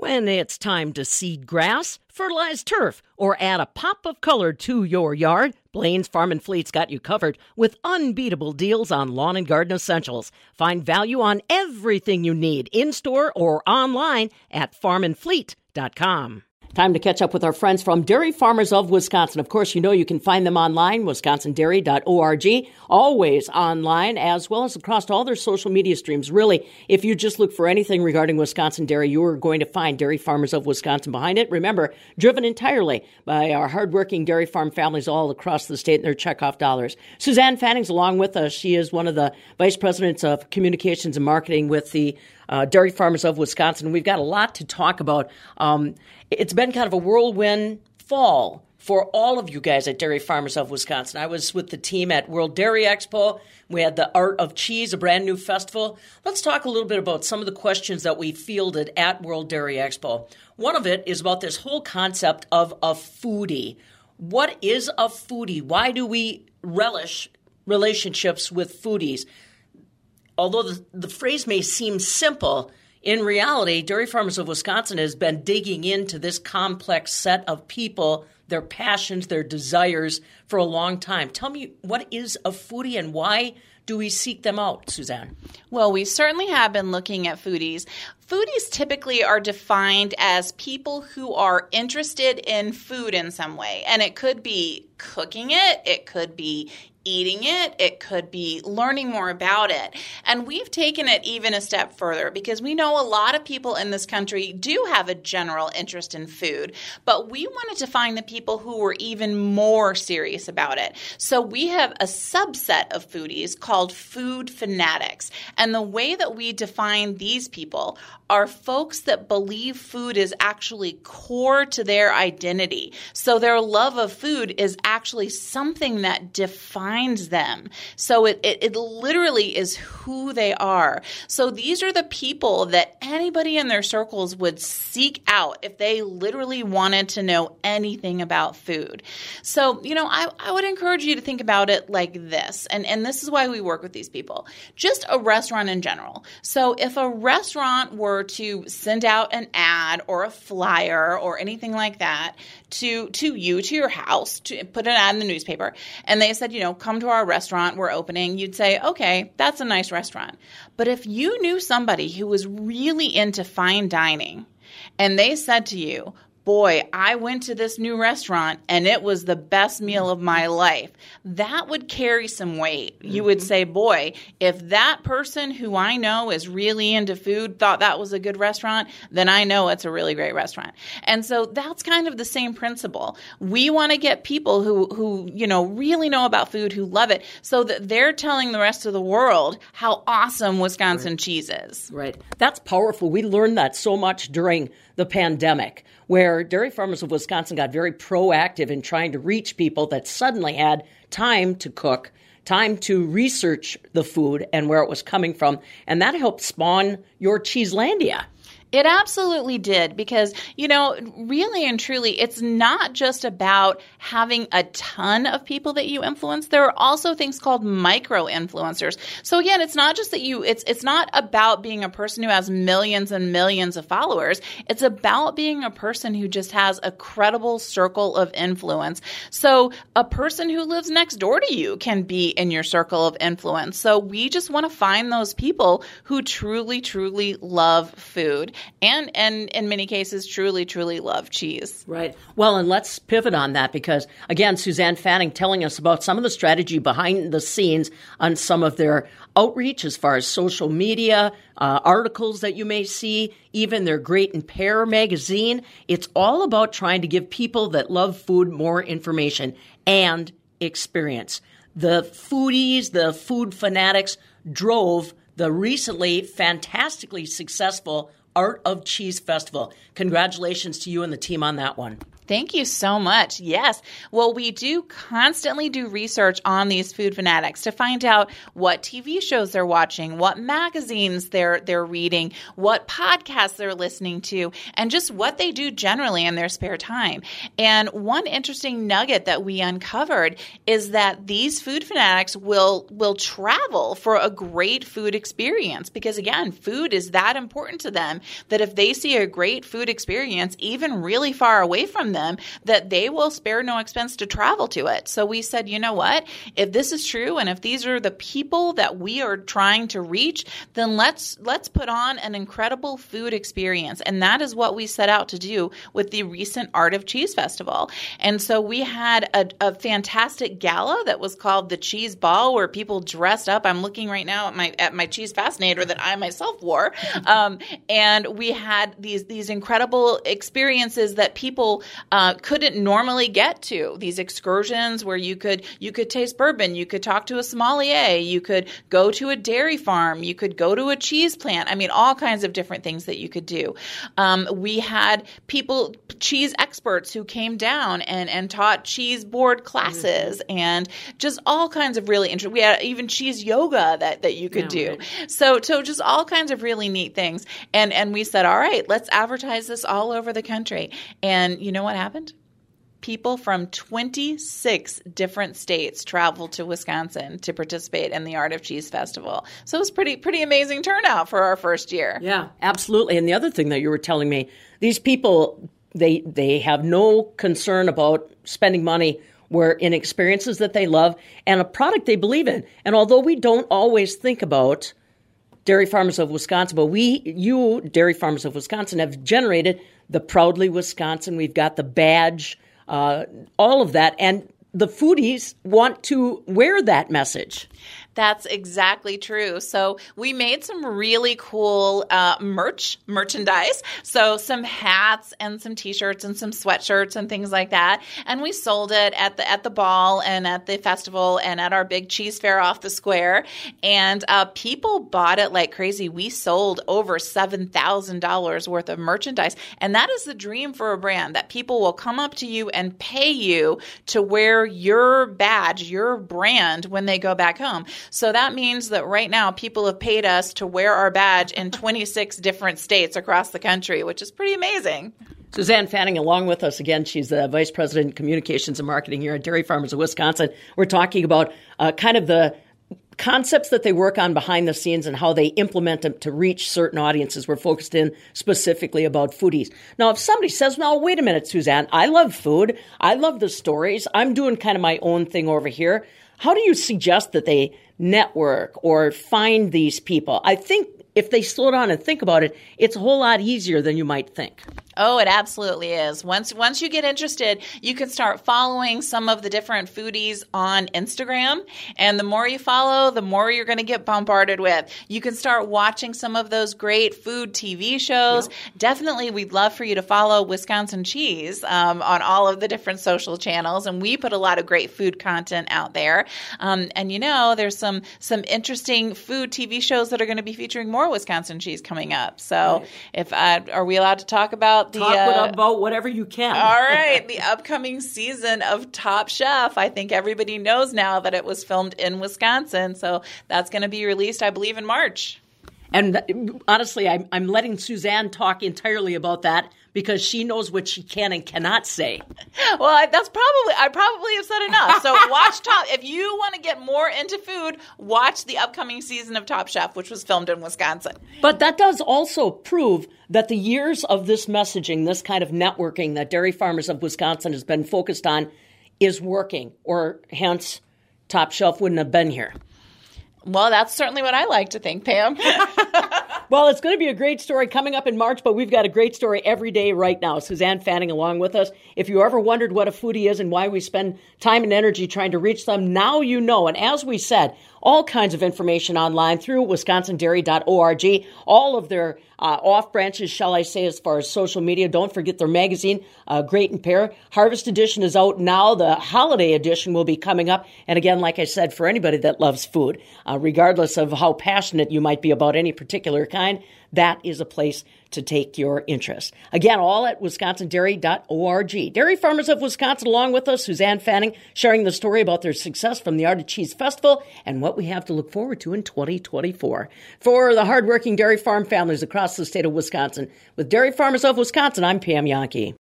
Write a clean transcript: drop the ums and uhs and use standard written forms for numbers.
When it's time to seed grass, fertilize turf, or add a pop of color to your yard, Blaine's Farm and Fleet's got you covered with unbeatable deals on lawn and garden essentials. Find value on everything you need in-store or online at farmandfleet.com. Time to catch up with our friends from Dairy Farmers of Wisconsin. Of course, you know you can find them online, wisconsindairy.org, always online, as well as across all their social media streams. Really, if you just look for anything regarding Wisconsin dairy, you are going to find Dairy Farmers of Wisconsin behind it. Remember, driven entirely by our hardworking dairy farm families all across the state and their checkoff dollars. Suzanne Fanning's along with us. She is one of the vice presidents of communications and marketing with the Dairy Farmers of Wisconsin. We've got a lot to talk about. It's been kind of a whirlwind fall for all of you guys at Dairy Farmers of Wisconsin. I was with the team at World Dairy Expo. We had the Art of Cheese, a brand new festival. Let's talk a little bit about some of the questions that we fielded at World Dairy Expo. One of it is about this whole concept of a foodie. What is a foodie? Why do we relish relationships with foodies? Although the phrase may seem simple, in reality, Dairy Farmers of Wisconsin has been digging into this complex set of people, their passions, their desires for a long time. Tell me, what is a foodie and why do we seek them out, Suzanne? Well, we certainly have been looking at foodies. Foodies typically are defined as people who are interested in food in some way. And it could be cooking it could be eating it could be learning more about it. And we've taken it even a step further because we know a lot of people in this country do have a general interest in food, but we wanted to find the people who were even more serious about it. So we have a subset of foodies called food fanatics. And the way that we define these people are folks that believe food is actually core to their identity. So their love of food is actually something that defines them. So it literally is who they are. So these are the people that anybody in their circles would seek out if they literally wanted to know anything about food. So, I would encourage you to think about it like this, and this is why we work with these people. Just a restaurant in general. So if a restaurant were to send out an ad or a flyer or anything like that to your house, to put an ad in the newspaper, and they said, come to our restaurant, we're opening, you'd say, okay, that's a nice restaurant. But if you knew somebody who was really into fine dining and they said to you, boy, I went to this new restaurant and it was the best meal of my life, that would carry some weight. Mm-hmm. You would say, boy, if that person who I know is really into food thought that was a good restaurant, then I know it's a really great restaurant. And so that's kind of the same principle. We want to get people who really know about food, who love it, so that they're telling the rest of the world how awesome Wisconsin cheese is. Right. That's powerful. We learned that so much during the pandemic, where Dairy Farmers of Wisconsin got very proactive in trying to reach people that suddenly had time to cook, time to research the food and where it was coming from. And that helped spawn your Cheeselandia. It absolutely did because, really and truly, it's not just about having a ton of people that you influence. There are also things called micro-influencers. So again, it's not just that it's not about being a person who has millions and millions of followers. It's about being a person who just has a credible circle of influence. So a person who lives next door to you can be in your circle of influence. So we just want to find those people who truly, truly love food. And in many cases, truly, truly love cheese. Right. Well, and let's pivot on that because, again, Suzanne Fanning telling us about some of the strategy behind the scenes on some of their outreach as far as social media, articles that you may see, even their Great and Pair magazine. It's all about trying to give people that love food more information and experience. The foodies, the food fanatics drove the recently fantastically successful Art of Cheese Festival. Congratulations to you and the team on that one. Thank you so much. Yes. Well, we do constantly do research on these food fanatics to find out what TV shows they're watching, what magazines they're reading, what podcasts they're listening to, and just what they do generally in their spare time. And one interesting nugget that we uncovered is that these food fanatics will travel for a great food experience because, again, food is that important to them that if they see a great food experience, even really far away from them, that they will spare no expense to travel to it. So we said, you know what? If this is true and if these are the people that we are trying to reach, then let's put on an incredible food experience. And that is what we set out to do with the recent Art of Cheese Festival. And so we had a fantastic gala that was called the Cheese Ball where people dressed up. I'm looking right now at my Cheese Fascinator that I myself wore. And we had these incredible experiences that people couldn't normally get to. These excursions where you could taste bourbon, you could talk to a sommelier, you could go to a dairy farm, you could go to a cheese plant. I mean, all kinds of different things that you could do. We had cheese experts who came down and taught cheese board classes and just all kinds of really interesting. We had even cheese yoga that you could do. Right. So just all kinds of really neat things. And we said, all right, let's advertise this all over the country. And you know what happened? People from 26 different states traveled to Wisconsin to participate in the Art of Cheese Festival. So it was pretty amazing turnout for our first year. Yeah, absolutely. And the other thing that you were telling me, these people, they have no concern about spending money in experiences that they love and a product they believe in. And although we don't always think about Dairy Farmers of Wisconsin, but you, Dairy Farmers of Wisconsin, have generated the Proudly Wisconsin. We've got the badge, all of that. And the foodies want to wear that message. That's exactly true. So we made some really cool merchandise. So some hats and some T-shirts and some sweatshirts and things like that. And we sold it at the ball and at the festival and at our big cheese fair off the square. And people bought it like crazy. We sold over $7,000 worth of merchandise. And that is the dream for a brand, that people will come up to you and pay you to wear your badge, your brand when they go back home. So that means that right now people have paid us to wear our badge in 26 different states across the country, which is pretty amazing. Suzanne Fanning along with us again. She's the Vice President of Communications and Marketing here at Dairy Farmers of Wisconsin. We're talking about kind of the concepts that they work on behind the scenes and how they implement them to reach certain audiences. We're focused in specifically about foodies. Now, if somebody says, no, wait a minute, Suzanne, I love food. I love the stories. I'm doing kind of my own thing over here. How do you suggest that they network or find these people? I think if they slow down and think about it, it's a whole lot easier than you might think. Oh, it absolutely is. Once you get interested, you can start following some of the different foodies on Instagram. And the more you follow, the more you're going to get bombarded with. You can start watching some of those great food TV shows. Yep. Definitely, we'd love for you to follow Wisconsin Cheese on all of the different social channels. And we put a lot of great food content out there. And, you know, there's some interesting food TV shows that are going to be featuring more Wisconsin cheese coming up. So right. Are we allowed to talk about Talk about whatever you can. All right. The upcoming season of Top Chef. I think everybody knows now that it was filmed in Wisconsin. So that's going to be released, I believe, in March. And honestly, I'm letting Suzanne talk entirely about that because she knows what she can and cannot say. Well, I probably have said enough. So watch if you want to get more into food, watch the upcoming season of Top Chef, which was filmed in Wisconsin. But that does also prove that the years of this messaging, this kind of networking that Dairy Farmers of Wisconsin has been focused on is working, or hence Top Shelf wouldn't have been here. Well, that's certainly what I like to think, Pam. Well, it's going to be a great story coming up in March, but we've got a great story every day right now. Suzanne Fanning along with us. If you ever wondered what a foodie is and why we spend time and energy trying to reach them, now you know. And as we said, all kinds of information online through wisconsindairy.org. All of their off branches, shall I say, as far as social media. Don't forget their magazine, Great and Pair. Harvest Edition is out now. The Holiday Edition will be coming up. And again, like I said, for anybody that loves food, regardless of how passionate you might be about any particular kind kind, that is a place to take your interest. Again, all at wisconsindairy.org. Dairy Farmers of Wisconsin, along with us, Suzanne Fanning, sharing the story about their success from the Art of Cheese Festival and what we have to look forward to in 2024. For the hardworking dairy farm families across the state of Wisconsin, with Dairy Farmers of Wisconsin, I'm Pam Jahnke.